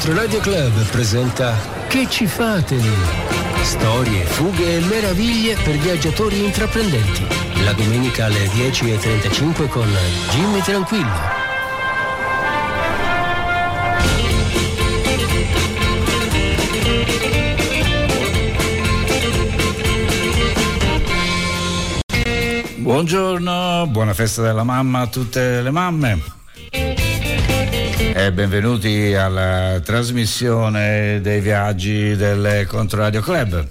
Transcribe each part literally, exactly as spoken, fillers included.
Controradio Club presenta Che ci fate lì? Storie, fughe e meraviglie per viaggiatori intraprendenti. La domenica alle dieci e trentacinque con Jimmy Tranquillo. Buongiorno, buona festa della mamma a tutte le mamme e benvenuti alla trasmissione dei viaggi del Controradio Club.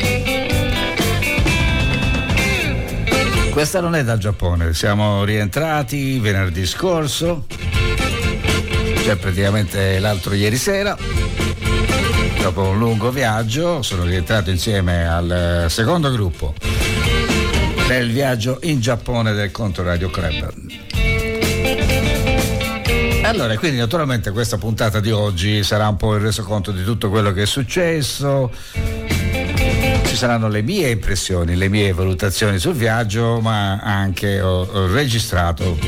Questa non è dal Giappone, siamo rientrati venerdì scorso, cioè praticamente l'altro ieri sera. Dopo un lungo viaggio sono rientrato insieme al secondo gruppo nel viaggio in Giappone del Controradio Club. Allora, quindi naturalmente questa puntata di oggi sarà un po' il resoconto di tutto quello che è successo. Ci saranno le mie impressioni, le mie valutazioni sul viaggio, ma anche ho, ho registrato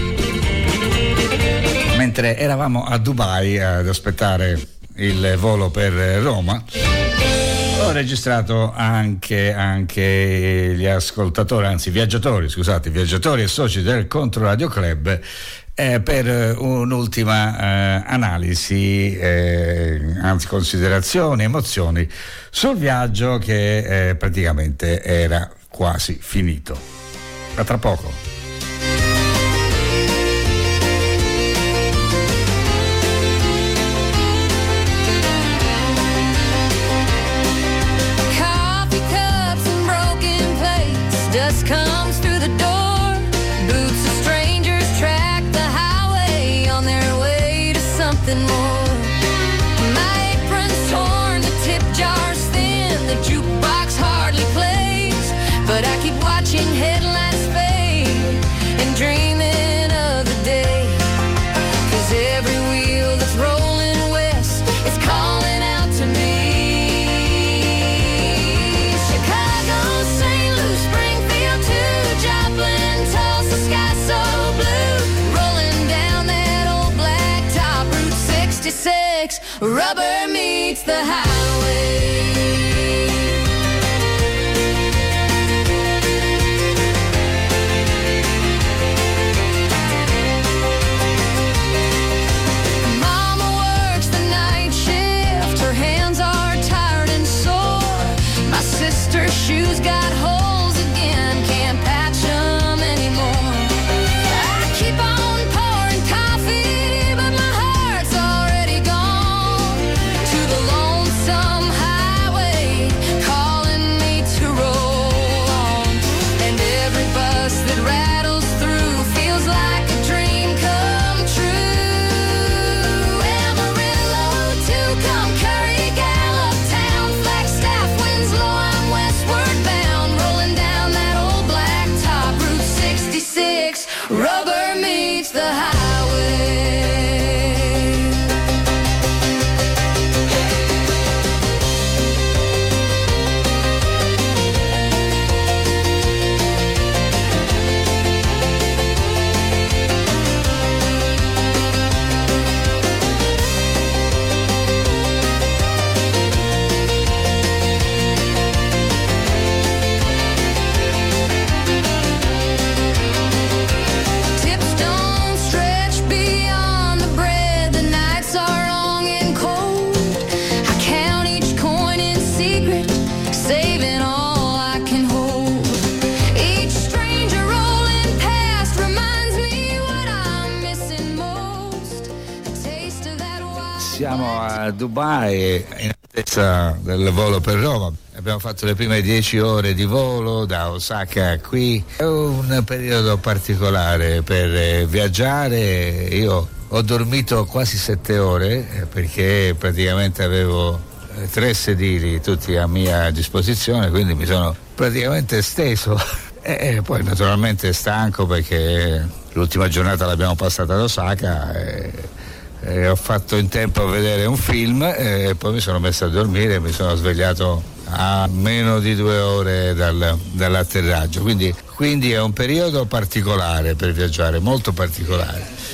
mentre eravamo a Dubai ad aspettare il volo per Roma. Ho registrato anche, anche gli ascoltatori, anzi viaggiatori, scusate, viaggiatori e soci del Controradio Club eh, per un'ultima eh, analisi, eh, anzi considerazioni, emozioni sul viaggio che eh, praticamente era quasi finito. A tra poco. Dust comes through the door. Boots of strangers track the highway on their way to something more. My apron's torn, the tip jar's thin, the jukebox hardly plays, but I keep watching headlines fade and dreaming of the day. 'Cause every wheel that's rolling west is calling out to me. Rubber meets the highway. Mama works the night shift, her hands are tired and sore. My sister's shoes got holes again, can't patch them anymore. I keep on pouring coffee, but my heart's already gone to the lonesome highway calling me to roll on. And every bus that rattles through feels like a dream come true. Amarillo, Tucumcari, Curry, Gallup Town, Flagstaff, Winslow, I'm westward bound, rolling down that old blacktop Route sixty-six. Rubber meets the highway. Tips don't stretch beyond the bread. The nights are long and cold. I count each coin in secret, saving all I can hold. Each stranger rolling past reminds me what I'm missing most. The taste of that wild. Siamo a Dubai in attesa del volo per Roma. Abbiamo fatto le prime dieci ore di volo da Osaka a qui. È un periodo particolare per eh, viaggiare. Io ho dormito quasi sette ore eh, perché praticamente avevo eh, tre sedili tutti a mia disposizione, quindi mi sono praticamente steso. E e poi naturalmente stanco perché l'ultima giornata l'abbiamo passata ad Osaka. E, e ho fatto in tempo a vedere un film e poi mi sono messo a dormire e mi sono svegliato a meno di due ore dal, dall'atterraggio, quindi, quindi è un periodo particolare per viaggiare, molto particolare.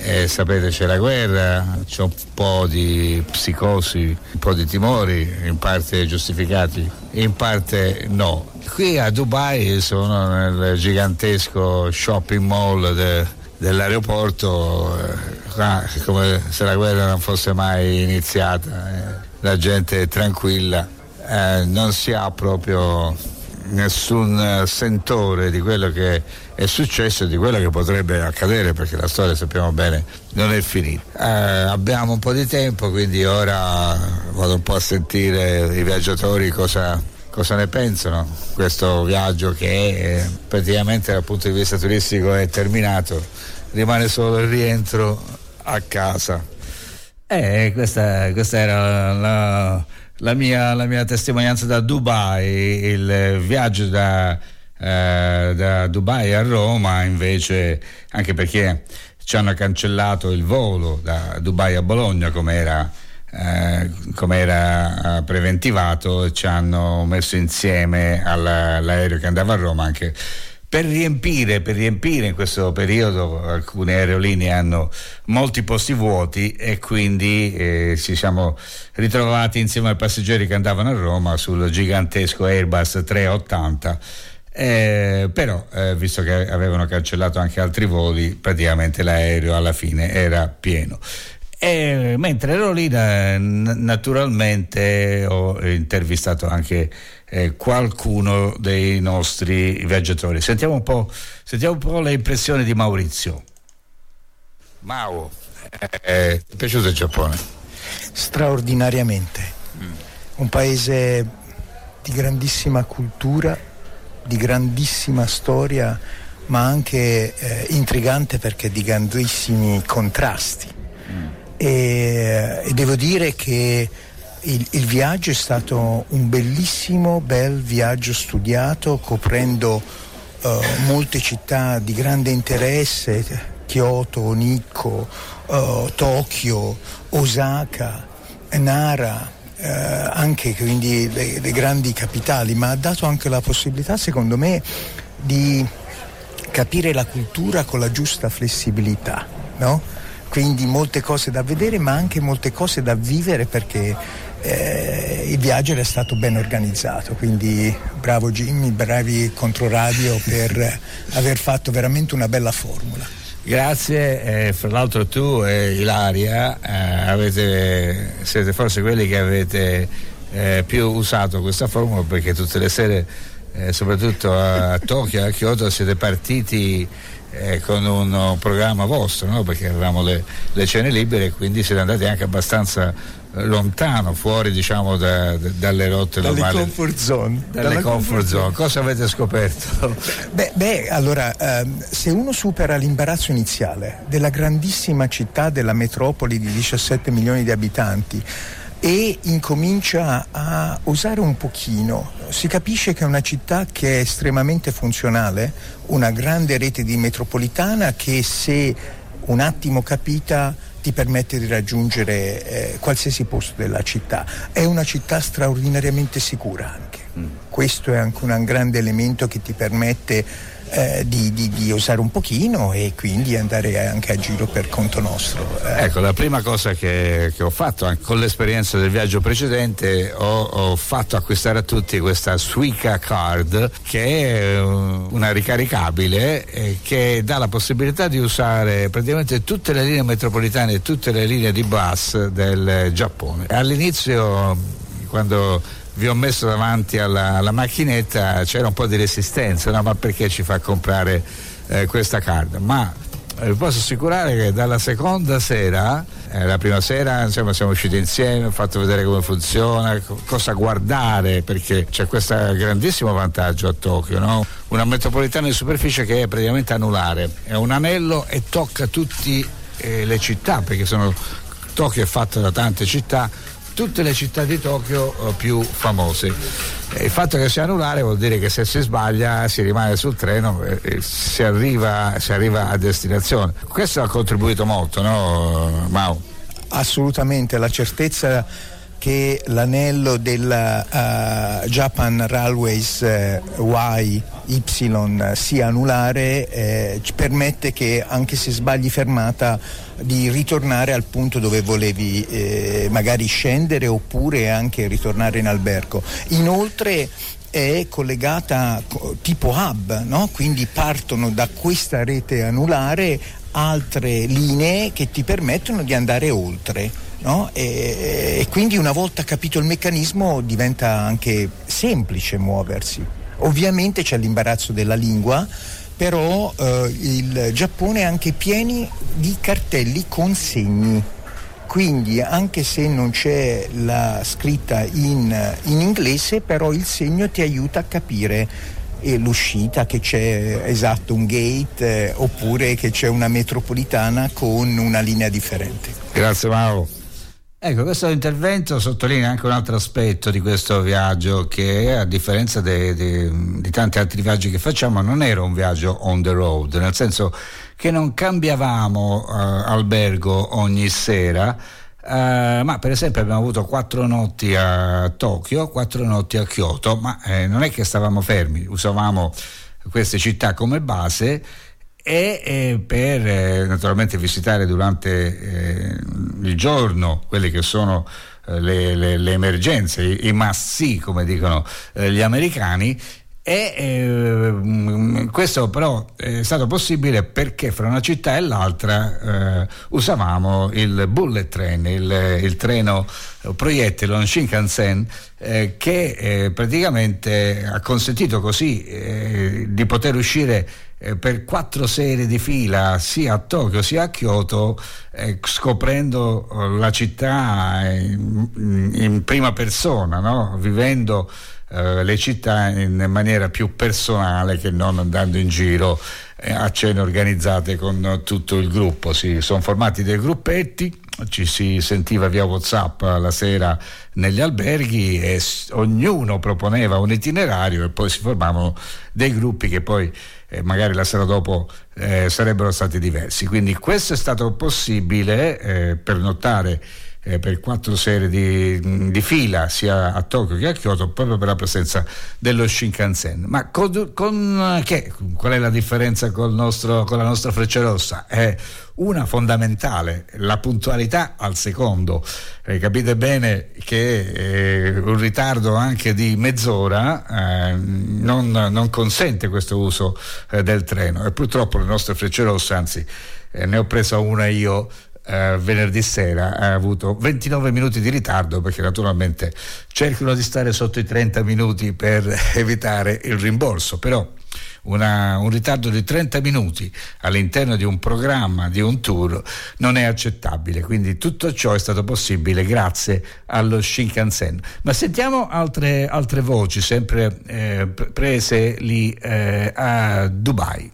e sapete c'è la guerra, c'è un po' di psicosi, un po' di timori, in parte giustificati, in parte no. Qui a Dubai sono nel gigantesco shopping mall de, dell'aeroporto, eh, come se la guerra non fosse mai iniziata, eh, la gente è tranquilla, eh, non si ha proprio nessun sentore di quello che è successo e di quello che potrebbe accadere, perché la storia, sappiamo bene, non è finita. Eh, abbiamo un po' di tempo, quindi ora vado un po' a sentire i viaggiatori cosa, cosa ne pensano. Questo viaggio che è, praticamente dal punto di vista turistico è terminato, rimane solo il rientro a casa. Eh, questa, questa era la, la, mia, la mia testimonianza da Dubai. Il viaggio da, eh, da Dubai a Roma invece, anche perché ci hanno cancellato il volo da Dubai a Bologna come era, eh, come era preventivato, e ci hanno messo insieme alla, all'aereo che andava a Roma, anche per riempire, per riempire in questo periodo alcune aerolinee hanno molti posti vuoti e quindi eh, ci siamo ritrovati insieme ai passeggeri che andavano a Roma sul gigantesco Airbus trecentottanta, eh, però eh, visto che avevano cancellato anche altri voli, praticamente l'aereo alla fine era pieno. E mentre ero lì, naturalmente ho intervistato anche eh, qualcuno dei nostri viaggiatori. Sentiamo un po', sentiamo un po' le impressioni di Maurizio. Mau, eh, ti è piaciuto il Giappone? Straordinariamente. Mm. Un paese di grandissima cultura, di grandissima storia, ma anche eh, intrigante perché di grandissimi contrasti. Mm. E, e devo dire che il, il viaggio è stato un bellissimo bel viaggio studiato, coprendo uh, molte città di grande interesse: Kyoto, Nikko, uh, Tokyo, Osaka, Nara, uh, anche quindi le, le grandi capitali, ma ha dato anche la possibilità, secondo me, di capire la cultura con la giusta flessibilità, no? Quindi molte cose da vedere, ma anche molte cose da vivere, perché eh, il viaggio era stato ben organizzato. Quindi bravo Jimmy, bravi Controradio per aver fatto veramente una bella formula. Grazie, eh, fra l'altro tu e Ilaria eh, avete, siete forse quelli che avete eh, più usato questa formula, perché tutte le sere, eh, soprattutto a Tokyo, a Kyoto, siete partiti Eh, con un programma vostro, no? Perché avevamo le, le cene libere, e quindi siete andati anche abbastanza lontano, fuori, diciamo, da, da, dalle rotte dalle normali, comfort zone. dalle comfort, comfort zone. Cosa avete scoperto? Beh, beh allora ehm, se uno supera l'imbarazzo iniziale della grandissima città, della metropoli di diciassette milioni di abitanti, e incomincia a usare un pochino, si capisce che è una città che è estremamente funzionale, una grande rete di metropolitana che, se un attimo capita, ti permette di raggiungere eh, qualsiasi posto della città. È una città straordinariamente sicura anche. Mm. Questo è anche un grande elemento che ti permette Eh, di, di, di usare un pochino e quindi andare anche a giro per conto nostro. Eh. Ecco, la prima cosa che, che ho fatto, anche con l'esperienza del viaggio precedente, ho, ho fatto acquistare a tutti questa Suica Card, che è una ricaricabile eh, che dà la possibilità di usare praticamente tutte le linee metropolitane e tutte le linee di bus del Giappone. All'inizio, quando vi ho messo davanti alla, alla macchinetta, c'era un po' di resistenza, no? Ma perché ci fa comprare eh, questa card? Ma eh, vi posso assicurare che dalla seconda sera, eh, la prima sera insomma siamo usciti insieme, ho fatto vedere come funziona, co- cosa guardare, perché c'è questo grandissimo vantaggio a Tokyo, no? Una metropolitana di superficie che è praticamente anulare, è un anello e tocca tutte eh, le città, perché sono, Tokyo è fatta da tante città, tutte le città di Tokyo uh, più famose. E il fatto che sia anulare vuol dire che se si sbaglia si rimane sul treno e, e si, arriva, si arriva a destinazione. Questo ha contribuito molto, no, Mau? Assolutamente, la certezza che l'anello della uh, Japan Railways uh, Y Y sia anulare, eh, ci permette che anche se sbagli fermata di ritornare al punto dove volevi eh, magari scendere oppure anche ritornare in albergo. Inoltre è collegata tipo hub, no? Quindi partono da questa rete anulare altre linee che ti permettono di andare oltre, no? E, e quindi una volta capito il meccanismo diventa anche semplice muoversi. Ovviamente c'è l'imbarazzo della lingua, però eh, il Giappone è anche pieno di cartelli con segni, quindi anche se non c'è la scritta in, in inglese, però il segno ti aiuta a capire eh, l'uscita, che c'è esatto un gate eh, oppure che c'è una metropolitana con una linea differente. Grazie Mauro. Ecco, questo intervento sottolinea anche un altro aspetto di questo viaggio, che a differenza de, de, di tanti altri viaggi che facciamo non era un viaggio on the road, nel senso che non cambiavamo uh, albergo ogni sera, uh, ma per esempio abbiamo avuto quattro notti a Tokyo, quattro notti a Kyoto, ma eh, non è che stavamo fermi, usavamo queste città come base e eh, per eh, naturalmente visitare durante eh, il giorno quelle che sono eh, le, le, le emergenze, i, i must see come dicono eh, gli americani, e eh, questo però è stato possibile perché fra una città e l'altra eh, usavamo il bullet train, il, il treno proiettile, un Shinkansen, eh, che eh, praticamente ha consentito così eh, di poter uscire Eh, per quattro sere di fila sia a Tokyo sia a Kyoto, eh, scoprendo eh, la città in, in prima persona, no? Vivendo eh, le città in maniera più personale che non andando in giro eh, a cene organizzate con tutto il gruppo. Si sono formati dei gruppetti, ci si sentiva via WhatsApp la sera negli alberghi e s- ognuno proponeva un itinerario e poi si formavano dei gruppi che poi eh, magari la sera dopo eh, sarebbero stati diversi. Quindi questo è stato possibile eh, per nottare eh, per quattro sere di, di fila sia a Tokyo che a Kyoto, proprio per la presenza dello Shinkansen. Ma con, con che, qual è la differenza col nostro, con la nostra Frecciarossa? È una fondamentale, la puntualità al secondo. Eh, capite bene che eh, un ritardo anche di mezz'ora eh, non, non consente questo uso eh, del treno, e purtroppo le nostre Frecciarosse, anzi eh, ne ho presa una io eh, venerdì sera, ha avuto ventinove minuti di ritardo, perché naturalmente cercano di stare sotto i trenta minuti per evitare il rimborso, però Una, un ritardo di trenta minuti all'interno di un programma, di un tour, non è accettabile. Quindi tutto ciò è stato possibile grazie allo Shinkansen. Ma sentiamo altre, altre voci, sempre eh, prese lì eh, a Dubai.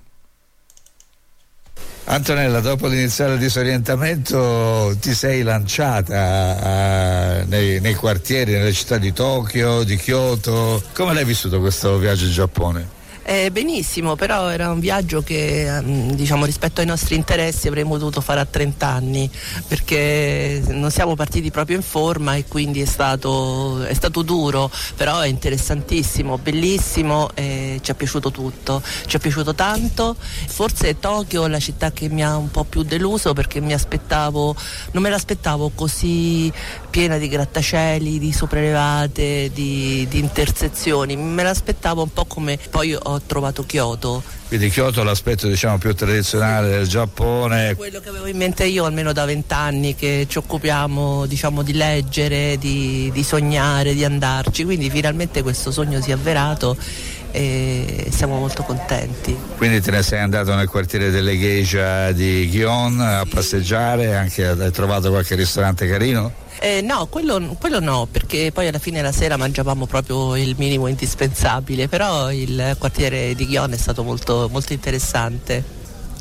Antonella, dopo l'iniziale disorientamento ti sei lanciata a, nei, nei quartieri, nelle città di Tokyo, di Kyoto. Come l'hai vissuto questo viaggio in Giappone? Eh, benissimo, però era un viaggio che diciamo rispetto ai nostri interessi avremmo dovuto fare a trenta anni, perché non siamo partiti proprio in forma e quindi è stato, è stato duro, però è interessantissimo, bellissimo, e ci è piaciuto tutto, ci è piaciuto tanto. Forse Tokyo è la città che mi ha un po' più deluso, perché mi aspettavo, non me l'aspettavo così piena di grattacieli, di sopraelevate, di, di intersezioni, me l'aspettavo un po' come poi ho trovato Kyoto. Quindi Kyoto, l'aspetto diciamo più tradizionale del Giappone. Quello che avevo in mente io almeno da vent'anni, che ci occupiamo diciamo di leggere, di, di sognare, di andarci, quindi finalmente questo sogno si è avverato e siamo molto contenti. Quindi te ne sei andato nel quartiere delle geisha di Gion a passeggiare, anche hai trovato qualche ristorante carino? Eh, no, quello, quello no, perché poi alla fine la sera mangiavamo proprio il minimo indispensabile, però il quartiere di Gion è stato molto, molto interessante.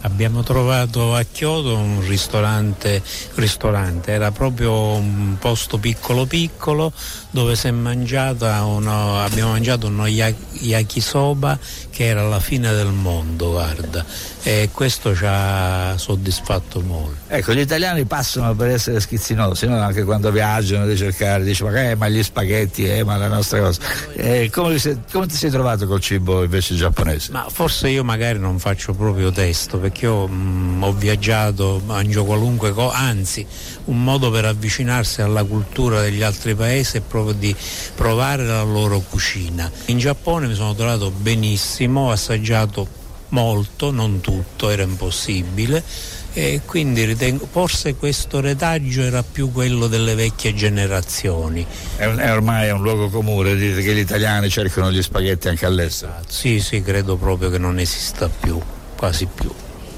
Abbiamo trovato a Kyoto un ristorante, ristorante, era proprio un posto piccolo piccolo dove si è mangiata uno, abbiamo mangiato uno yakisoba che era la fine del mondo, guarda, e questo ci ha soddisfatto molto. Ecco, gli italiani passano per essere schizzinosi, no? Anche quando viaggiano di cercare, dice ma, eh, ma gli spaghetti, eh, ma la nostra cosa. Eh, come, come ti sei trovato col cibo invece giapponese? Ma forse io magari non faccio proprio testo, perché io mh, ho viaggiato, mangio qualunque cosa, anzi un modo per avvicinarsi alla cultura degli altri paesi è proprio di provare la loro cucina. In Giappone mi sono trovato benissimo, ho assaggiato molto, non tutto, era impossibile, e quindi ritengo forse questo retaggio era più quello delle vecchie generazioni. È, un, è ormai è un luogo comune, dite che gli italiani cercano gli spaghetti anche all'estero. Sì, sì, credo proprio che non esista più, quasi più.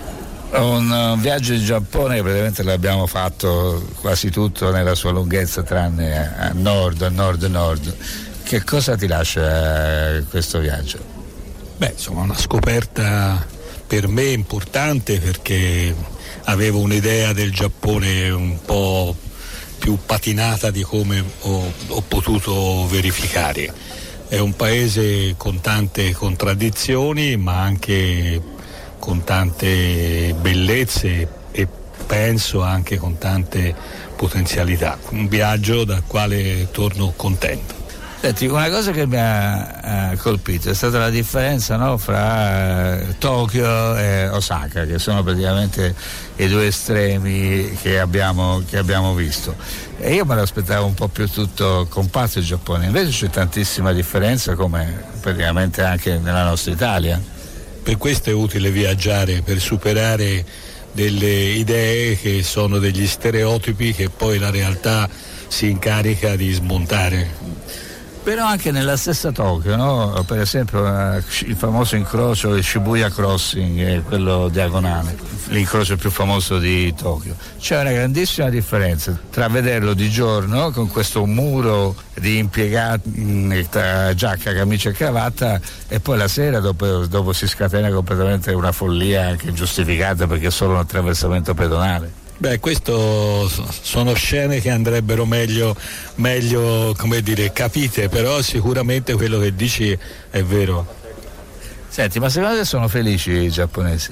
Un uh, viaggio in Giappone che praticamente l'abbiamo fatto quasi tutto nella sua lunghezza, tranne a, a nord, a nord-nord. Che cosa ti lascia uh, questo viaggio? Beh, insomma, una scoperta per me importante, perché avevo un'idea del Giappone un po' più patinata di come ho, ho potuto verificare. È un paese con tante contraddizioni, ma anche con tante bellezze e penso anche con tante potenzialità. Un viaggio dal quale torno contento. Senti, una cosa che mi ha uh, colpito è stata la differenza, no, fra uh, Tokyo e Osaka, che sono praticamente i due estremi che abbiamo, che abbiamo visto. E io me l'aspettavo un po' più tutto compatto il Giappone, invece c'è tantissima differenza, come praticamente anche nella nostra Italia. Per questo è utile viaggiare, per superare delle idee che sono degli stereotipi che poi la realtà si incarica di smontare. Però anche nella stessa Tokyo, no? Per esempio il famoso incrocio, il Shibuya Crossing, quello diagonale, l'incrocio più famoso di Tokyo. C'è una grandissima differenza tra vederlo di giorno con questo muro di impiegati in giacca, camicia e cravatta, e poi la sera dopo, dopo si scatena completamente una follia anche ingiustificata perché è solo un attraversamento pedonale. Beh, questo sono scene che andrebbero meglio, meglio, come dire, capite, però sicuramente quello che dici è vero. Senti, ma secondo te sono felici i giapponesi?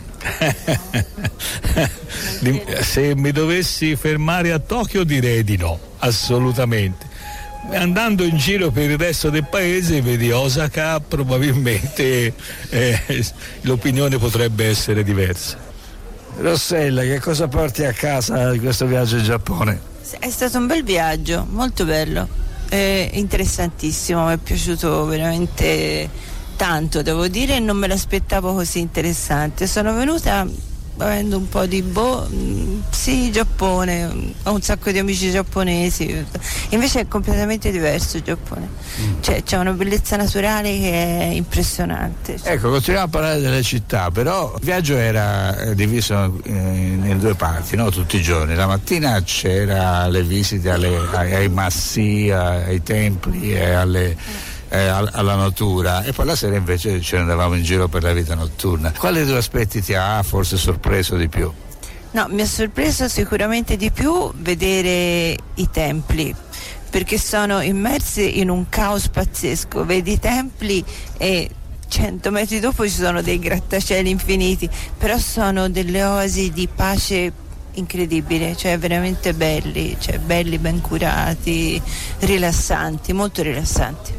Se mi dovessi fermare a Tokyo direi di no, assolutamente. Andando in giro per il resto del paese, vedi Osaka, probabilmente eh, l'opinione potrebbe essere diversa. Rossella, che cosa porti a casa di questo viaggio in Giappone? È stato un bel viaggio, molto bello, eh, interessantissimo, mi è piaciuto veramente tanto, devo dire, non me l'aspettavo così interessante. Sono venuta avendo un po' di boh, sì, Giappone, ho un sacco di amici giapponesi, invece è completamente diverso il Giappone, mm. cioè c'è una bellezza naturale che è impressionante. Ecco, continuiamo a parlare delle città, però il viaggio era diviso in, in due parti, no? Tutti i giorni. La mattina c'era le visite alle, ai, ai massi, ai templi e alle Eh, alla natura, e poi la sera invece ce ne andavamo in giro per la vita notturna. Quale dei due aspetti ti ha forse sorpreso di più? No, mi ha sorpreso sicuramente di più vedere i templi, perché sono immersi in un caos pazzesco. Vedi i templi e cento metri dopo ci sono dei grattacieli infiniti, però sono delle oasi di pace incredibile, cioè veramente belli, cioè belli, ben curati, rilassanti, molto rilassanti.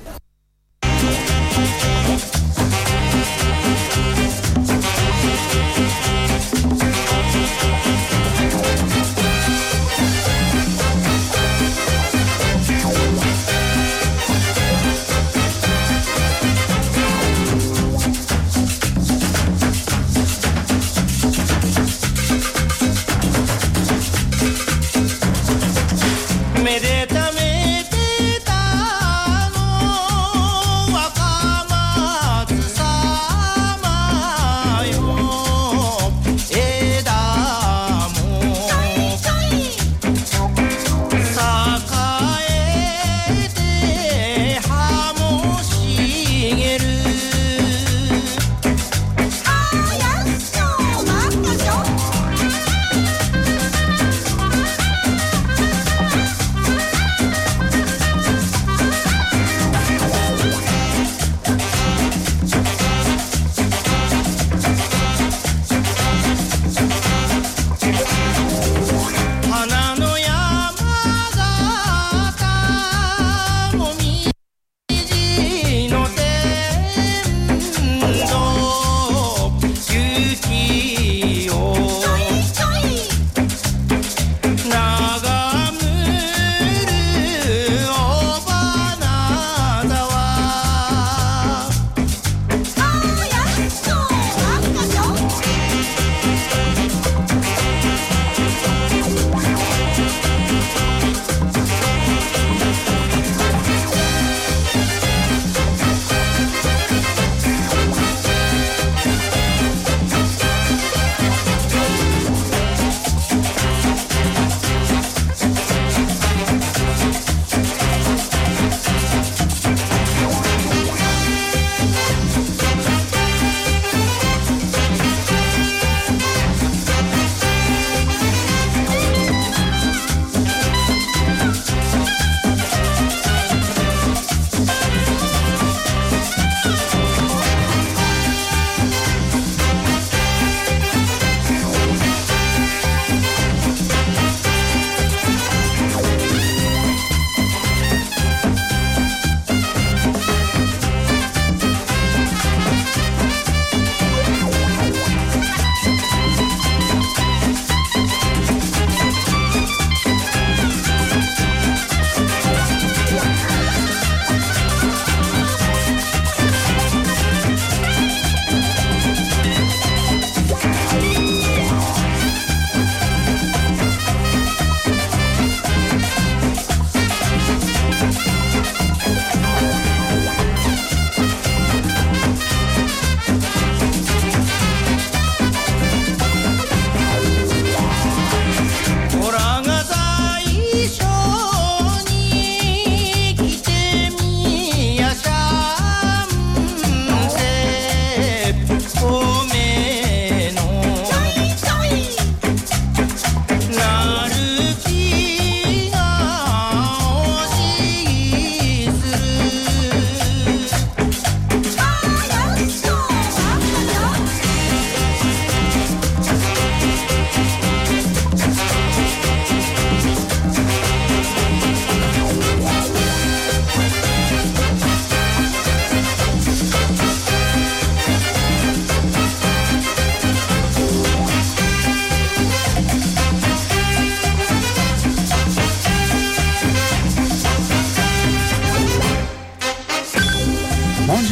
Mere tame te ta no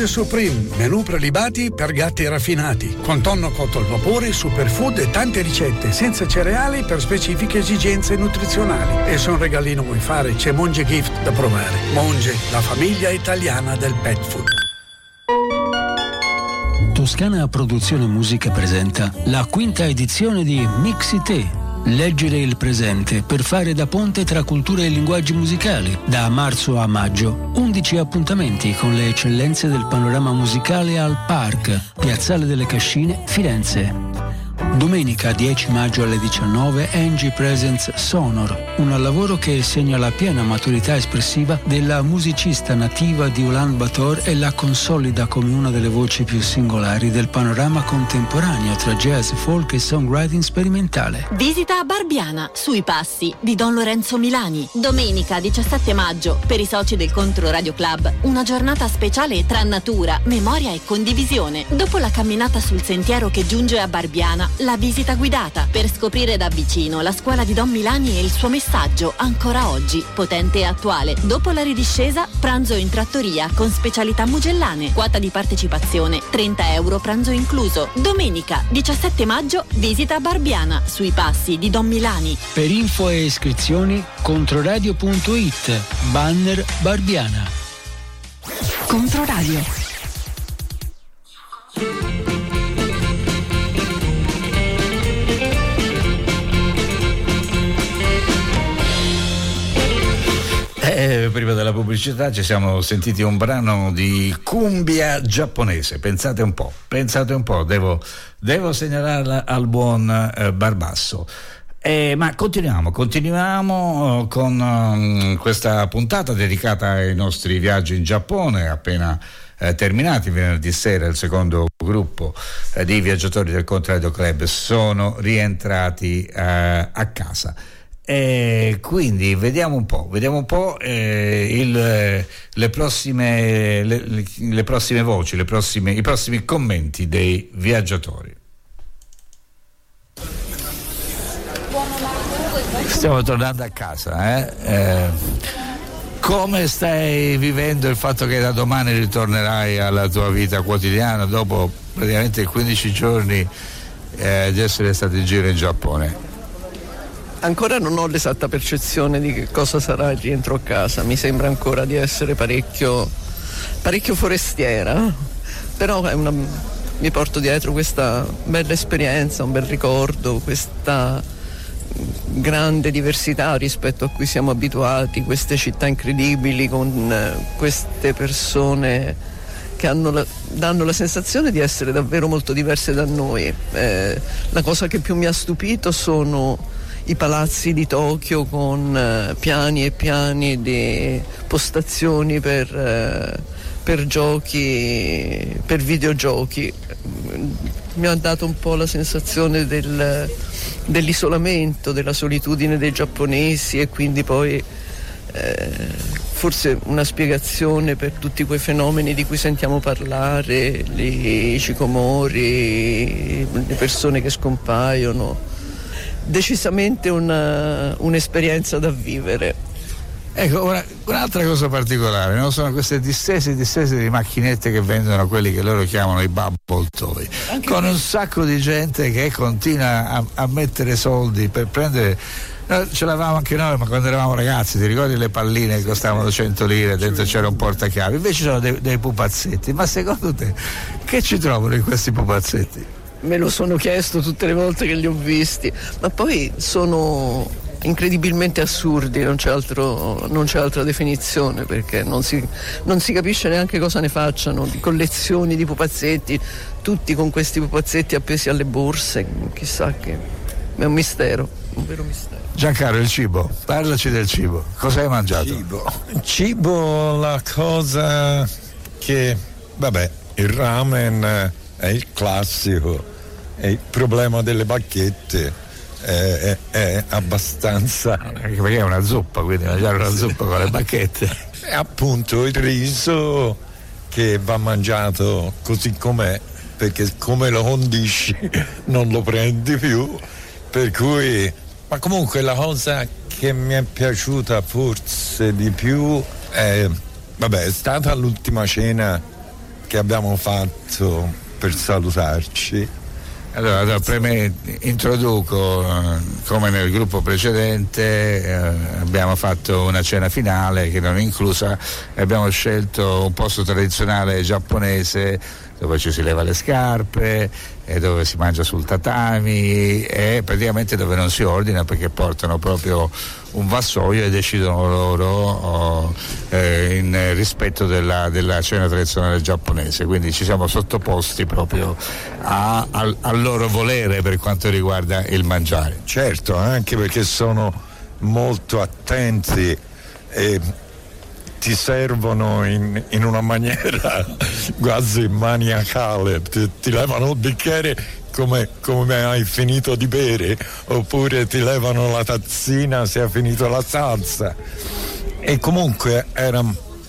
Supreme, menù prelibati per gatti raffinati, con tonno cotto al vapore, superfood e tante ricette senza cereali per specifiche esigenze nutrizionali. E se un regalino vuoi fare, c'è Monge Gift da provare. Monge, la famiglia italiana del pet food. Toscana Produzione Musica presenta la quinta edizione di Mixité. Leggere il presente per fare da ponte tra culture e linguaggi musicali. Da marzo a maggio, undici appuntamenti con le eccellenze del panorama musicale al Park, Piazzale delle Cascine, Firenze. Domenica dieci maggio alle diciannove, Angie Presents Sonor, un lavoro che segna la piena maturità espressiva della musicista nativa di Ulan Bator e la consolida come una delle voci più singolari del panorama contemporaneo tra jazz, folk e songwriting sperimentale. Visita a Barbiana, sui passi di Don Lorenzo Milani. Domenica diciassette maggio, per i soci del Contro Radio Club, una giornata speciale tra natura, memoria e condivisione. Dopo la camminata sul sentiero che giunge a Barbiana, la visita guidata per scoprire da vicino la scuola di Don Milani e il suo messaggio ancora oggi, potente e attuale. Dopo la ridiscesa, pranzo in trattoria con specialità mugellane. Quota di partecipazione trenta euro, pranzo incluso. Domenica diciassette maggio, visita a Barbiana, sui passi di Don Milani. Per info e iscrizioni controradio punto it, banner Barbiana. Controradio. Eh, prima della pubblicità ci siamo sentiti un brano di cumbia giapponese. Pensate un po', pensate un po', devo, devo segnalarla al buon eh, Barbasso. Eh, ma continuiamo, continuiamo con um, questa puntata dedicata ai nostri viaggi in Giappone, appena eh, terminati venerdì sera. Il secondo gruppo eh, di viaggiatori del Contrario Club sono rientrati eh, a casa. E quindi vediamo un po', vediamo un po' eh, il, le prossime le, le prossime voci, le prossime, i prossimi commenti dei viaggiatori. Stiamo tornando a casa, eh? Eh, come stai vivendo il fatto che da domani ritornerai alla tua vita quotidiana dopo praticamente quindici giorni eh, di essere stato in giro in Giappone? Ancora non ho l'esatta percezione di che cosa sarà il rientro a casa, mi sembra ancora di essere parecchio, parecchio forestiera, però è una, mi porto dietro questa bella esperienza, un bel ricordo, questa grande diversità rispetto a cui siamo abituati, queste città incredibili con queste persone che hanno la, danno la sensazione di essere davvero molto diverse da noi. Eh, la cosa che più mi ha stupito sono i palazzi di Tokyo con eh, piani e piani di postazioni per, eh, per giochi, per videogiochi. Mi ha dato un po' la sensazione del, dell'isolamento, della solitudine dei giapponesi, e quindi poi eh, forse una spiegazione per tutti quei fenomeni di cui sentiamo parlare, gli hikikomori, le persone che scompaiono. Decisamente una, un'esperienza da vivere. Ecco, una, un'altra cosa particolare, no? Sono queste distese distese di macchinette che vendono quelli che loro chiamano i bubble toy, anche con un sacco di gente che continua a, a mettere soldi per prendere. No, ce l'avevamo anche noi, ma quando eravamo ragazzi, ti ricordi le palline che costavano cento lire, dentro c'era un portachiavi, invece ci sono dei, dei pupazzetti. Ma secondo te che ci trovano in questi pupazzetti? Me lo sono chiesto tutte le volte che li ho visti, ma poi sono incredibilmente assurdi, non c'è, altro, non c'è altra definizione, perché non si, non si capisce neanche cosa ne facciano, di collezioni di pupazzetti, tutti con questi pupazzetti appesi alle borse, chissà, che è un mistero, un vero mistero. Giancarlo, il cibo, parlaci del cibo, cosa hai mangiato? Cibo, cibo la cosa che, vabbè, il ramen è il classico, è il problema delle bacchette, è, è, è abbastanza, anche perché è una zuppa, quindi mangiare una zuppa con le bacchette. E appunto il riso che va mangiato così com'è, perché come lo condisci non lo prendi più, per cui, ma comunque la cosa che mi è piaciuta forse di più è, vabbè, è stata l'ultima cena che abbiamo fatto per salutarci? Allora, allora preme, introduco, eh, come nel gruppo precedente, eh, abbiamo fatto una cena finale che non è inclusa, e abbiamo scelto un posto tradizionale giapponese dove ci si leva le scarpe e dove si mangia sul tatami e praticamente dove non si ordina, perché portano proprio un vassoio e decidono loro oh, eh, in rispetto della, della cena tradizionale giapponese, quindi ci siamo sottoposti proprio a, al, al loro volere per quanto riguarda il mangiare. Certo, anche perché sono molto attenti e ti servono in, in una maniera quasi maniacale, ti, ti levano il bicchiere come, come hai finito di bere, oppure ti levano la tazzina se hai finito la salsa, e comunque era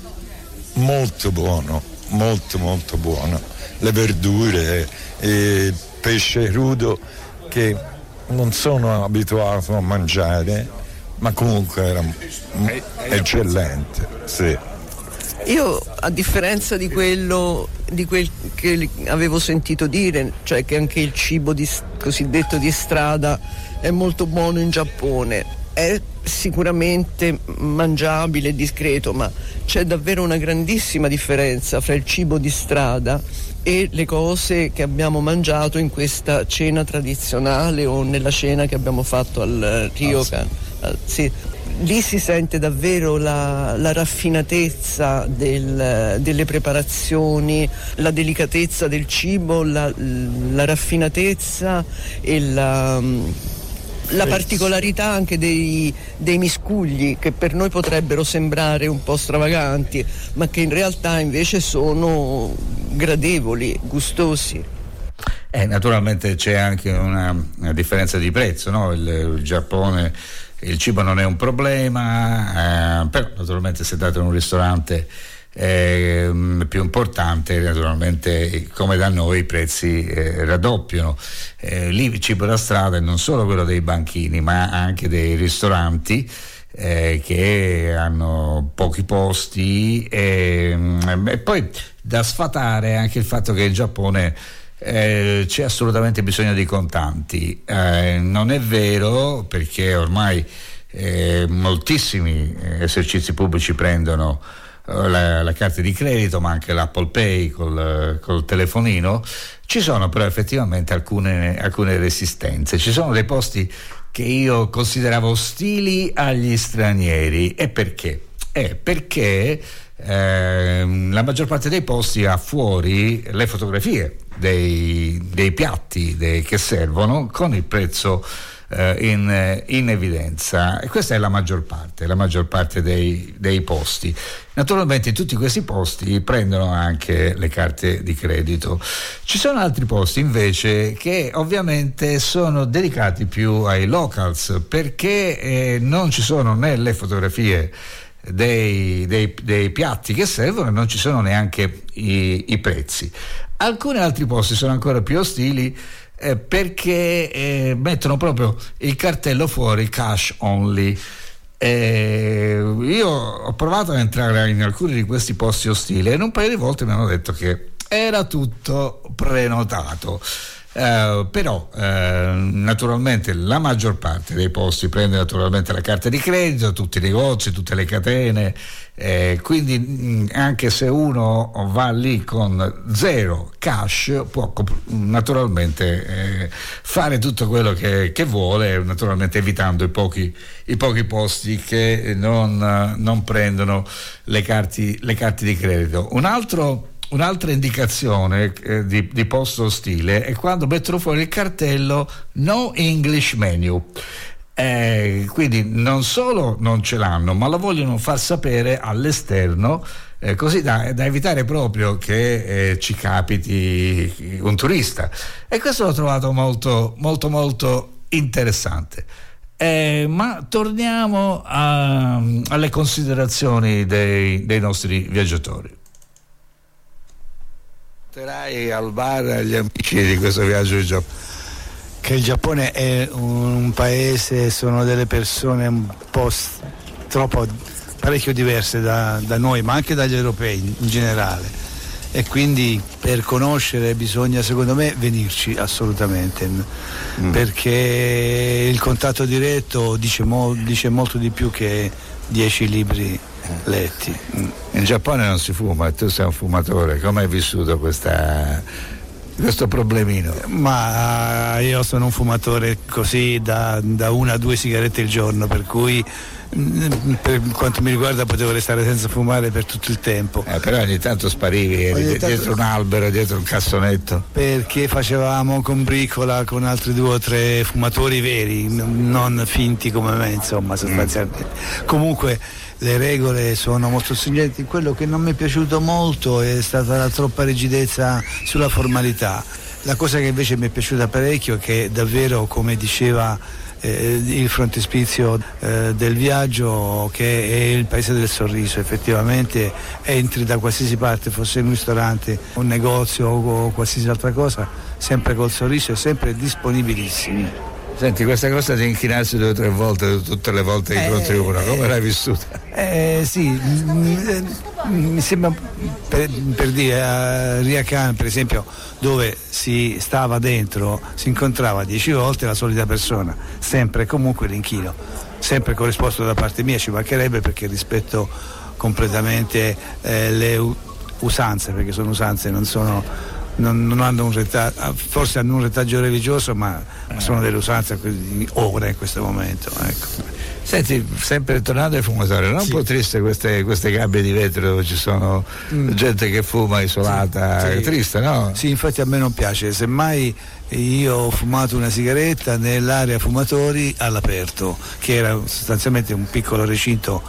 molto buono, molto molto buono, le verdure e il pesce crudo che non sono abituato a mangiare, ma comunque era m- eccellente, sì. Io, a differenza di quello di quel che avevo sentito dire, cioè che anche il cibo di, cosiddetto di strada è molto buono in Giappone, è sicuramente mangiabile e discreto, ma c'è davvero una grandissima differenza fra il cibo di strada e le cose che abbiamo mangiato in questa cena tradizionale o nella cena che abbiamo fatto al Ryokan. Ah, sì. Sì. Lì si sente davvero la, la raffinatezza del, delle preparazioni, la delicatezza del cibo, la, la raffinatezza e la, la particolarità anche dei, dei miscugli, che per noi potrebbero sembrare un po' stravaganti, ma che in realtà invece sono gradevoli, gustosi. Eh, naturalmente c'è anche una, una differenza di prezzo, no? Il, il Giappone, il cibo non è un problema, eh, però naturalmente se andate in un ristorante eh, più importante, naturalmente come da noi i prezzi eh, raddoppiano. Eh, lì il cibo da strada è non solo quello dei banchini, ma anche dei ristoranti eh, che hanno pochi posti e, e poi da sfatare anche il fatto che il Giappone Eh, c'è assolutamente bisogno di contanti. Eh, non è vero, perché ormai eh, moltissimi esercizi pubblici prendono eh, la, la carta di credito, ma anche l'Apple Pay col, col telefonino. Ci sono però effettivamente alcune, alcune resistenze. Ci sono dei posti che io consideravo ostili agli stranieri. E perché? Eh, perché eh, la maggior parte dei posti ha fuori le fotografie dei, dei piatti dei, che servono con il prezzo eh, in, in evidenza, e questa è la maggior parte la maggior parte dei, dei posti. Naturalmente in tutti questi posti prendono anche le carte di credito. Ci sono altri posti invece che ovviamente sono dedicati più ai locals, perché eh, non ci sono né le fotografie Dei, dei, dei piatti che servono e non ci sono neanche i, i prezzi. Alcuni altri posti sono ancora più ostili eh, perché eh, mettono proprio il cartello fuori cash only. Eh, io ho provato ad entrare in alcuni di questi posti ostili e in un paio di volte mi hanno detto che era tutto prenotato. Uh, però uh, naturalmente la maggior parte dei posti prende naturalmente la carta di credito, tutti i negozi, tutte le catene, eh, quindi mh, anche se uno va lì con zero cash può naturalmente eh, fare tutto quello che, che vuole, naturalmente evitando i pochi, i pochi posti che non, non prendono le carte, le carte di credito. Un altro Un'altra indicazione eh, di, di posto ostile è quando mettono fuori il cartello No English Menu. Eh, quindi non solo non ce l'hanno, ma lo vogliono far sapere all'esterno, eh, così da, da evitare proprio che eh, ci capiti un turista. E questo l'ho trovato molto, molto, molto interessante. Eh, ma torniamo a, alle considerazioni dei, dei nostri viaggiatori. Al bar agli amici di questo viaggio in Giappone che il Giappone è un paese, sono delle persone un po' troppo parecchio diverse da, da noi, ma anche dagli europei in generale, e quindi per conoscere bisogna secondo me venirci assolutamente, mm. perché il contatto diretto dice, mo- dice molto di più che dieci libri letti. In Giappone non si fuma e tu sei un fumatore, come hai vissuto questa, questo problemino? Ma io sono un fumatore così da, da una a due sigarette al giorno, per cui per quanto mi riguarda potevo restare senza fumare per tutto il tempo. Eh, però ogni tanto sparivi, eri tanto... dietro un albero, dietro un cassonetto. Perché facevamo combricola con altri due o tre fumatori veri, non finti come me, insomma, sostanzialmente. Mm. Comunque le regole sono molto stringenti. Quello che non mi è piaciuto molto è stata la troppa rigidezza sulla formalità. La cosa che invece mi è piaciuta parecchio è che davvero, come diceva Eh, il frontespizio eh, del viaggio, che è il paese del sorriso, effettivamente entri da qualsiasi parte, fosse un ristorante, un negozio o qualsiasi altra cosa, sempre col sorriso e sempre disponibilissimi. Senti, questa cosa di inchinarsi due o tre volte tutte le volte che incontri uno, come l'hai vissuta? Eh sì, m- mi sembra, per, per dire, a Ryakan per esempio, dove si stava dentro, si incontrava dieci volte la solita persona, sempre e comunque l'inchino, sempre corrisposto da parte mia, ci mancherebbe, perché rispetto completamente eh, le u- usanze, perché sono usanze, non sono... Non, non hanno un retaggio, forse hanno un retaggio religioso, ma sono delle usanze ora in questo momento, ecco. Senti, sempre tornando ai fumatori, non sì. un po' triste queste, queste gabbie di vetro dove ci sono mm. gente che fuma isolata, sì, sì. Triste, no? Sì, infatti a me non piace, semmai io ho fumato una sigaretta nell'area fumatori all'aperto, che era sostanzialmente un piccolo recinto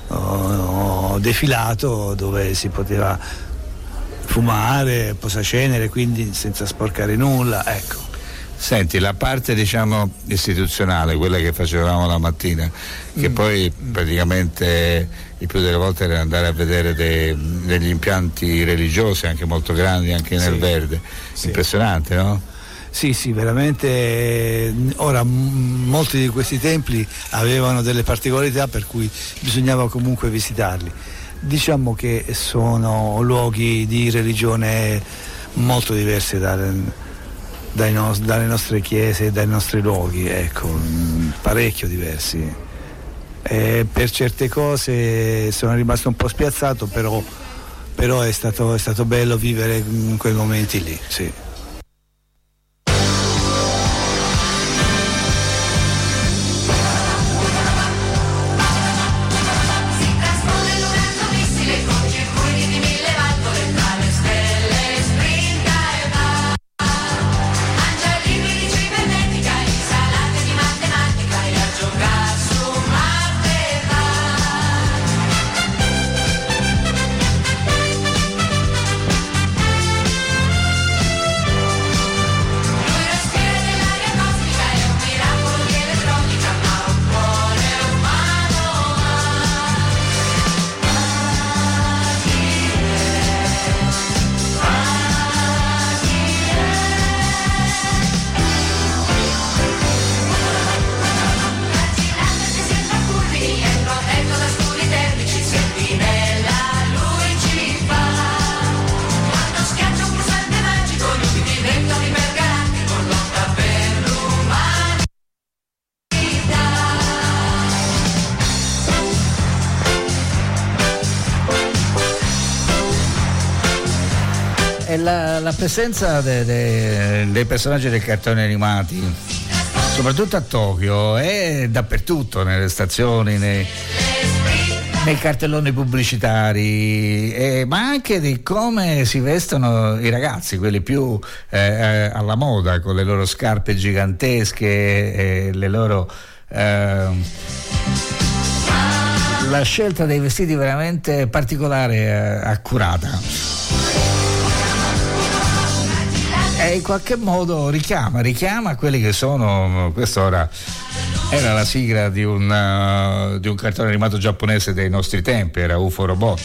oh, defilato dove si poteva fumare, posacenere, quindi senza sporcare nulla, ecco. Senti, la parte diciamo istituzionale, quella che facevamo la mattina, che mm. poi praticamente il più delle volte era andare a vedere de, degli impianti religiosi anche molto grandi, anche nel sì. verde, sì. impressionante, no? Sì, sì, veramente. Ora m- molti di questi templi avevano delle particolarità per cui bisognava comunque visitarli. Diciamo che sono luoghi di religione molto diversi dal, dai nos, dalle nostre chiese e dai nostri luoghi, ecco, parecchio diversi. E per certe cose sono rimasto un po' spiazzato, però, però è stato, è stato bello vivere in quei momenti lì, sì. La, la presenza de, de, dei personaggi dei cartoni animati, soprattutto a Tokyo, è dappertutto, nelle stazioni, nei, nei cartelloni pubblicitari, eh, ma anche di come si vestono i ragazzi, quelli più eh, alla moda, con le loro scarpe gigantesche, eh, le loro eh, la scelta dei vestiti veramente particolare, eh, accurata. E in qualche modo richiama, richiama quelli che sono, questa ora era la sigla di un, uh, di un cartone animato giapponese dei nostri tempi, era U F O Robot.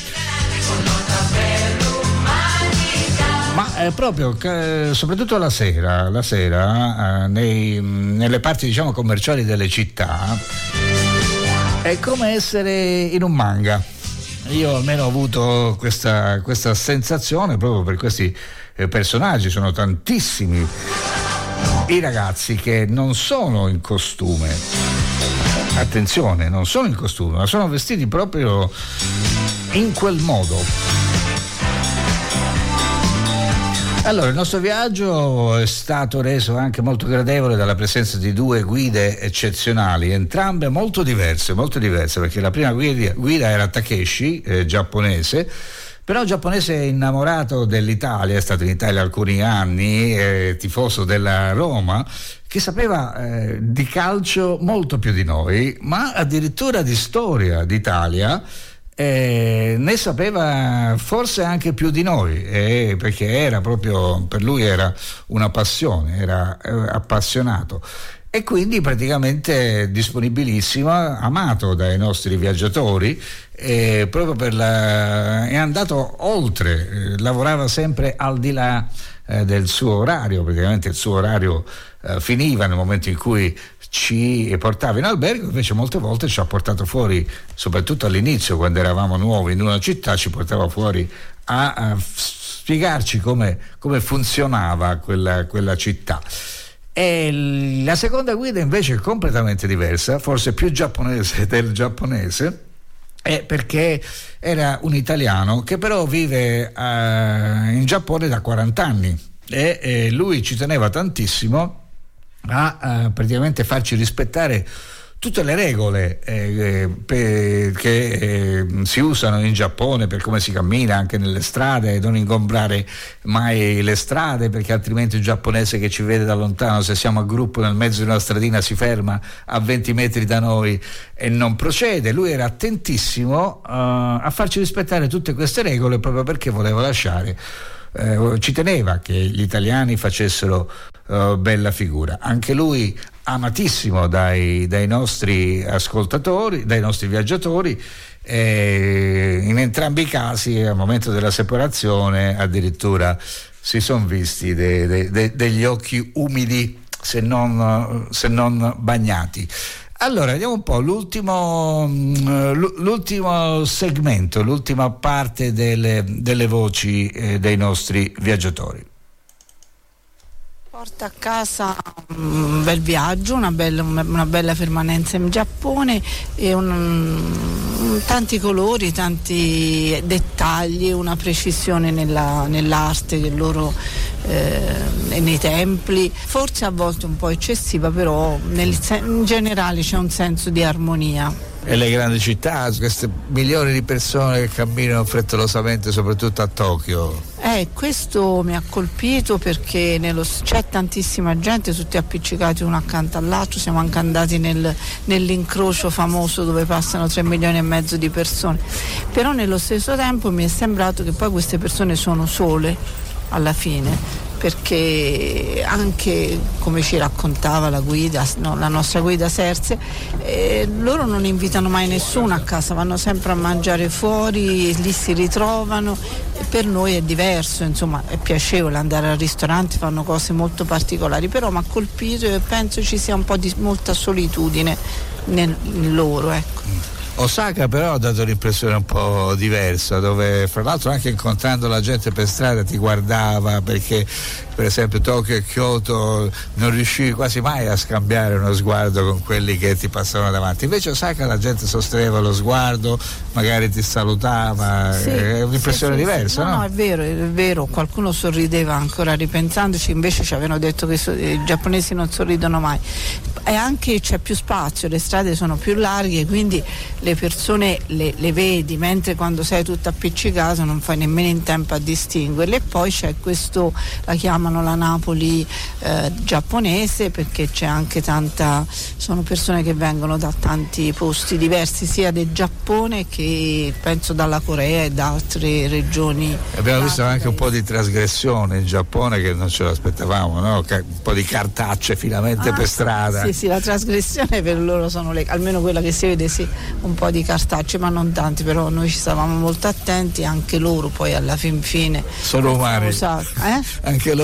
Ma eh, proprio, eh, soprattutto la sera, la sera eh, nei, nelle parti diciamo commerciali delle città, è come essere in un manga. Io almeno ho avuto questa, questa sensazione proprio per questi eh, personaggi. Sono tantissimi i ragazzi che non sono in costume, attenzione, non sono in costume, ma sono vestiti proprio in quel modo. Allora, il nostro viaggio è stato reso anche molto gradevole dalla presenza di due guide eccezionali, entrambe molto diverse, molto diverse, perché la prima guida, guida era Takeshi, eh, giapponese, però giapponese innamorato dell'Italia, è stato in Italia alcuni anni, eh, tifoso della Roma, che sapeva eh, di calcio molto più di noi, ma addirittura di storia d'Italia. Eh, ne sapeva forse anche più di noi, eh, perché era proprio, per lui era una passione, era eh, appassionato, e quindi praticamente disponibilissimo, amato dai nostri viaggiatori, eh, proprio per la, è andato oltre, eh, lavorava sempre al di là eh, del suo orario, praticamente il suo orario eh, finiva nel momento in cui ci portava in albergo, invece molte volte ci ha portato fuori, soprattutto all'inizio quando eravamo nuovi in una città, ci portava fuori a, a spiegarci come, come funzionava quella, quella città. E la seconda guida invece è completamente diversa, forse più giapponese del giapponese, è perché era un italiano che però vive uh, in Giappone da quaranta anni e, e lui ci teneva tantissimo a, a praticamente farci rispettare tutte le regole eh, per, che eh, si usano in Giappone per come si cammina anche nelle strade, non ingombrare mai le strade, perché altrimenti un giapponese che ci vede da lontano, se siamo a gruppo nel mezzo di una stradina, si ferma a venti metri da noi e non procede. Lui era attentissimo uh, a farci rispettare tutte queste regole, proprio perché voleva lasciare, uh, ci teneva che gli italiani facessero uh, bella figura. Anche lui amatissimo dai, dai nostri ascoltatori, dai nostri viaggiatori, e in entrambi i casi al momento della separazione addirittura si sono visti de, de, de, degli occhi umidi, se non, se non bagnati. Allora, vediamo un po' l'ultimo, l'ultimo segmento, l'ultima parte delle, delle voci eh, dei nostri viaggiatori. Porta a casa un bel viaggio, una bella, una bella permanenza in Giappone e un, tanti colori, tanti dettagli, una precisione nella, nell'arte che loro eh, nei templi, forse a volte un po' eccessiva, però nel, in generale c'è un senso di armonia. E le grandi città, queste milioni di persone che camminano frettolosamente, soprattutto a Tokyo. Eh, questo mi ha colpito perché nello, c'è tantissima gente, tutti appiccicati uno accanto all'altro, siamo anche andati nel, nell'incrocio famoso dove passano tre milioni e mezzo di persone, però nello stesso tempo mi è sembrato che poi queste persone sono sole alla fine, perché anche come ci raccontava la guida, no, la nostra guida Serse, eh, loro non invitano mai nessuno a casa, vanno sempre a mangiare fuori, lì si ritrovano, e per noi è diverso, insomma è piacevole andare al ristorante, fanno cose molto particolari, però mi ha colpito e penso ci sia un po' di molta solitudine nel, in loro, ecco. Osaka però ha dato un'impressione un po' diversa, dove fra l'altro anche incontrando la gente per strada ti guardava, perché per esempio Tokyo e Kyoto non riuscivi quasi mai a scambiare uno sguardo con quelli che ti passavano davanti, invece Osaka la gente sosteneva lo sguardo, magari ti salutava, sì, è un'impressione sì, sì, diversa, sì. No, no? No, è vero, è vero, qualcuno sorrideva ancora ripensandoci, invece ci avevano detto che so, i giapponesi non sorridono mai, e anche c'è più spazio, le strade sono più larghe, quindi le persone le, le vedi, mentre quando sei tutto appiccicato non fai nemmeno in tempo a distinguerle. E poi c'è questo, la chiamano la Napoli eh, giapponese, perché c'è anche tanta, sono persone che vengono da tanti posti diversi, sia del Giappone che penso dalla Corea e da altre regioni. Abbiamo visto anche un po' di trasgressione in Giappone che non ce l'aspettavamo, no? Un po' di cartacce, filamenti ah, per strada. Sì, sì, la trasgressione per loro sono le, almeno quella che si vede, sì, un po' di cartacce, ma non tanti, però noi ci stavamo molto attenti, anche loro poi alla fin fine sono umani, usato, eh? anche loro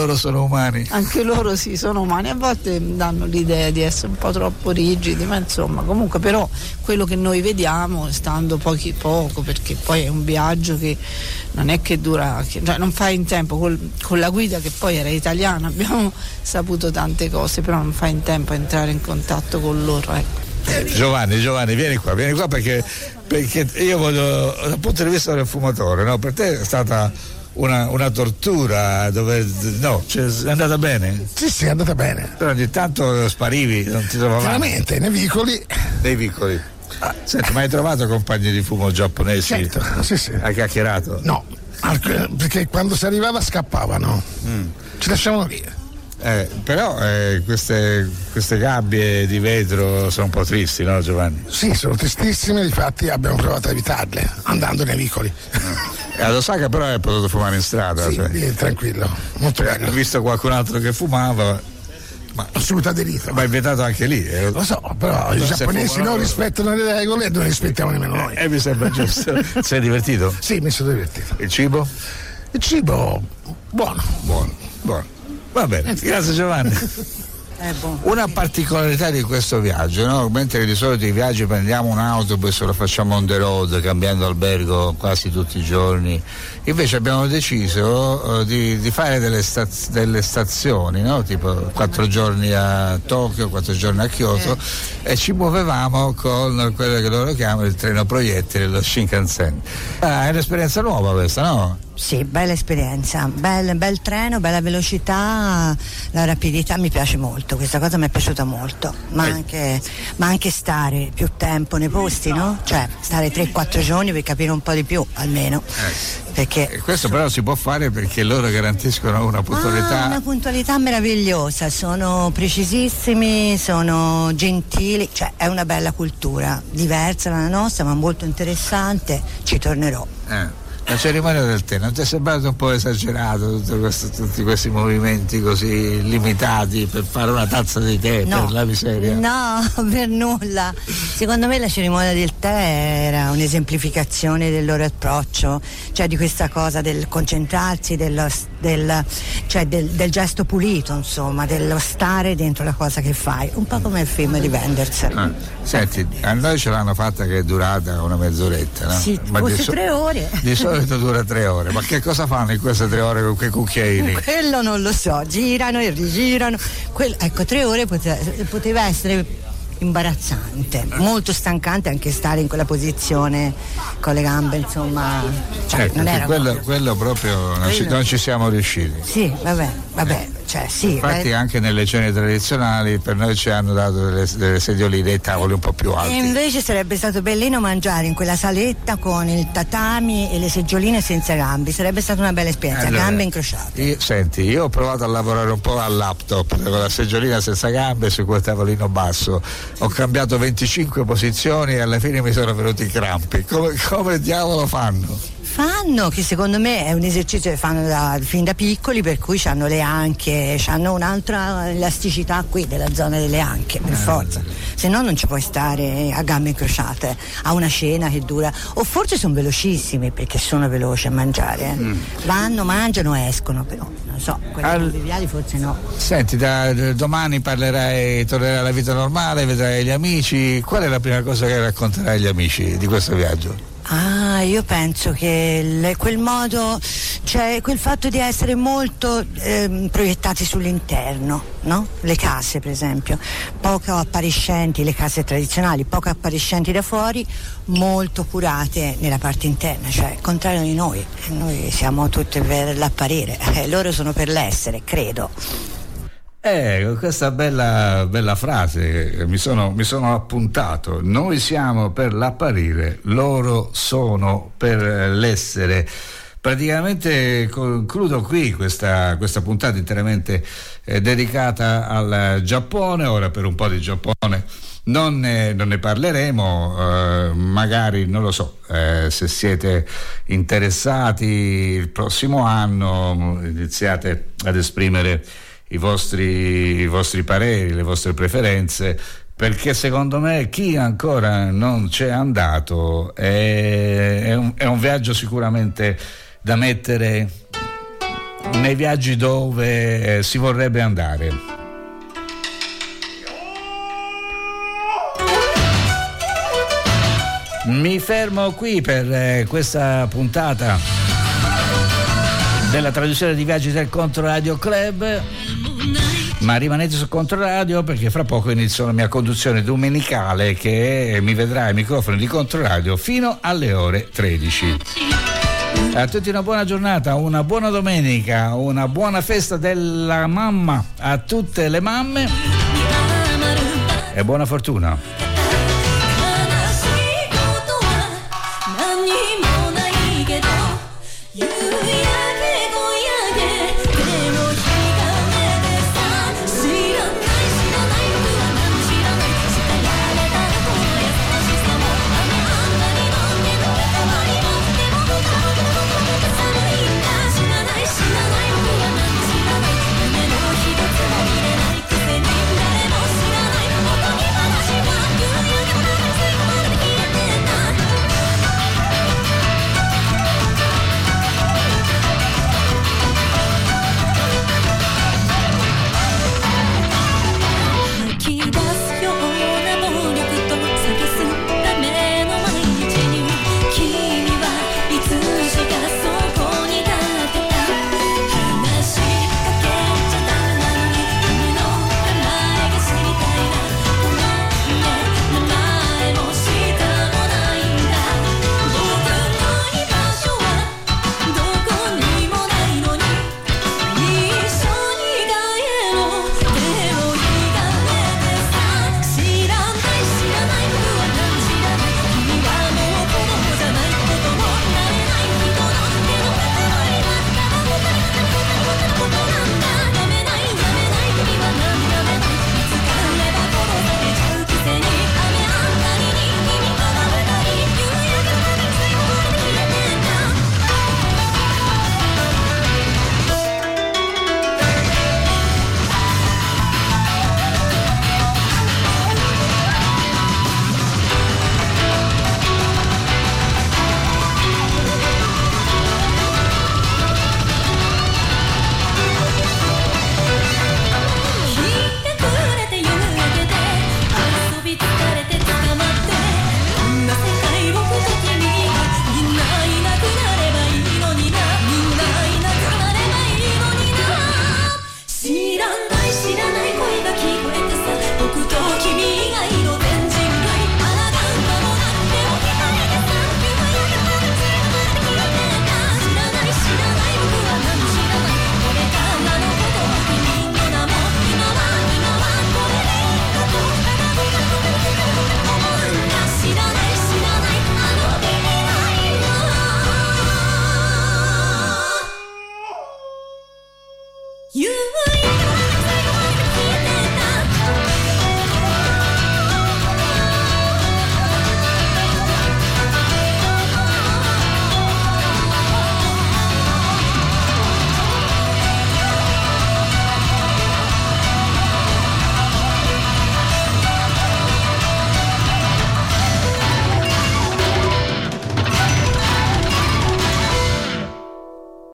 loro sono umani. Anche loro sì, sono umani, a volte danno l'idea di essere un po' troppo rigidi, ma insomma, comunque però quello che noi vediamo, stando pochi, poco, perché poi è un viaggio che non è che dura, che, cioè non fai in tempo, col, con la guida che poi era italiana abbiamo saputo tante cose, però non fai in tempo a entrare in contatto con loro, ecco. Giovanni, Giovanni, vieni qua, vieni qua perché, perché io voglio, dal punto di vista del fumatore, no? Per te è stata una, una tortura, dove, no, cioè, è andata bene? Sì, sì, è andata bene. Però ogni tanto sparivi, non ti trovavamo. Veramente, nei vicoli. Nei vicoli. Ah, senti, ma hai trovato compagni di fumo giapponesi? Certo, sì, sì. Hai chiacchierato? No, perché quando si arrivava scappavano, mm. ci lasciavano via. Eh, però eh, queste, queste gabbie di vetro sono un po' tristi, no Giovanni? Sì, sono tristissime, difatti abbiamo provato a evitarle andando nei vicoli. E ad Osaka però hai potuto fumare in strada? Sì, cioè. Lì, tranquillo, molto bello. Ho visto qualcun altro che fumava, ma assolutamente aderito. Ma è vietato anche lì? Eh? Lo so, però i giapponesi non rispettano le regole e non rispettiamo nemmeno noi. E eh, mi sembra giusto. Sei divertito? Sì, mi sono divertito. Il cibo? Il cibo buono. Buono, buono. Va bene, grazie Giovanni. Una particolarità di questo viaggio, no? Mentre di solito i viaggi prendiamo un autobus e lo facciamo on the road cambiando albergo quasi tutti i giorni, invece abbiamo deciso uh, di, di fare delle, staz- delle stazioni, no? Tipo quattro giorni a Tokyo, quattro giorni a Kyoto, eh. e ci muovevamo con quello che loro chiamano il treno proiettile, lo Shinkansen. Ah, è un'esperienza nuova questa, no? Sì, bella esperienza, bel, bel treno, bella velocità, la rapidità mi piace molto, questa cosa mi è piaciuta molto, ma anche, ma anche stare più tempo nei posti, no? Cioè stare tre quattro giorni per capire un po' di più almeno. Eh. Perché questo però si può fare perché loro garantiscono una puntualità. Ah, una puntualità meravigliosa, sono precisissimi, sono gentili, cioè è una bella cultura, diversa dalla nostra ma molto interessante, ci tornerò. Eh. La cerimonia del tè, non ti è sembrato un po' esagerato tutto questo, tutti questi movimenti così limitati per fare una tazza di tè, no, per la miseria? No, per nulla. Secondo me la cerimonia del tè era un'esemplificazione del loro approccio, cioè di questa cosa del concentrarsi, dello, del, cioè del, del gesto pulito, insomma, dello stare dentro la cosa che fai, un po' come il film di Wenders. Ah, senti, a noi ce l'hanno fatta che è durata una mezz'oretta, no? Sì, forse so- tre ore. Di solito dura tre ore, ma che cosa fanno in queste tre ore con quei cucchiaini? Quello non lo so, girano e rigirano. Quello, ecco, tre ore poteva, poteva essere imbarazzante, molto stancante anche stare in quella posizione con le gambe, insomma, cioè, ecco, non era quello, quello proprio non, quello... Ci, non ci siamo riusciti. Sì, vabbè, vabbè, cioè sì. Infatti beh... anche nelle cene tradizionali per noi ci hanno dato delle, delle sedioline e tavoli un po' più alti. E invece sarebbe stato bellino mangiare in quella saletta con il tatami e le seggioline senza gambe, sarebbe stata una bella esperienza, allora, gambe incrociate. Io, senti, io ho provato a lavorare un po' al laptop con la seggiolina senza gambe su quel tavolino basso. Ho cambiato venticinque posizioni e alla fine mi sono venuti i crampi. Come, come diavolo fanno? Fanno, che secondo me è un esercizio che fanno da, fin da piccoli, per cui hanno le anche, hanno un'altra elasticità qui della zona delle anche, per forza. Se no non ci puoi stare a gambe incrociate a una cena che dura, o forse sono velocissimi perché sono veloci a mangiare. Eh. Mm. Vanno, mangiano, escono, però non so, quelli Al... conviviali forse no. Senti, da, da domani parlerai, tornerai alla vita normale, vedrai gli amici. Qual è la prima cosa che racconterai agli amici di questo viaggio? Ah, io penso che il, quel modo, cioè quel fatto di essere molto eh, proiettati sull'interno, no? Le case per esempio, poco appariscenti, le case tradizionali, poco appariscenti da fuori, molto curate nella parte interna, cioè il contrario di noi, noi siamo tutti per l'apparire, eh, loro sono per l'essere, credo. Eh, questa bella, bella frase mi sono, mi sono appuntato. Noi siamo per l'apparire, loro sono per l'essere. Praticamente concludo qui questa, questa puntata interamente eh, dedicata al Giappone. Ora per un po' di Giappone non ne, non ne parleremo, eh, magari non lo so, eh, se siete interessati il prossimo anno iniziate ad esprimere I vostri, i vostri pareri, le vostre preferenze, perché secondo me chi ancora non c'è andato è, è, un, è un viaggio sicuramente da mettere nei viaggi dove eh, si vorrebbe andare. Mi fermo qui per eh, questa puntata della traduzione di Viaggi del Controradio Club, ma rimanete su Controradio perché fra poco inizio la mia conduzione domenicale che mi vedrà ai microfoni di Controradio fino alle ore tredici. A tutti una buona giornata, una buona domenica, una buona festa della mamma a tutte le mamme e buona fortuna.